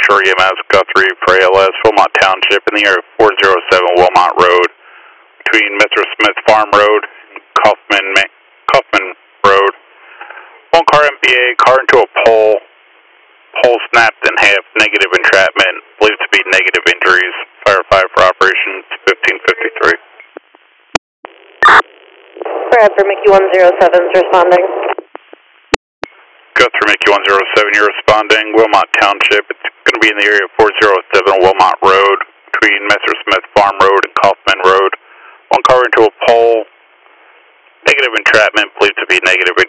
Shore EMS, Guthrie for ALS, Wilmot Township in the area 407 Wilmot Road, between Mr. Smith Farm Road and Kaufman Road. One car MPA, car into a pole snapped in half, negative entrapment, believed to be negative injuries. Fire 5 for operations 1553. Brad for Mickey 107 is responding. Guthrie Mickey 107, you're responding. Wilmot Township, it's going to be in the area 407 Wilmot Road, between Mr. Smith Farm Road and Kaufman Road. One car into a pole, negative entrapment, believed to be negative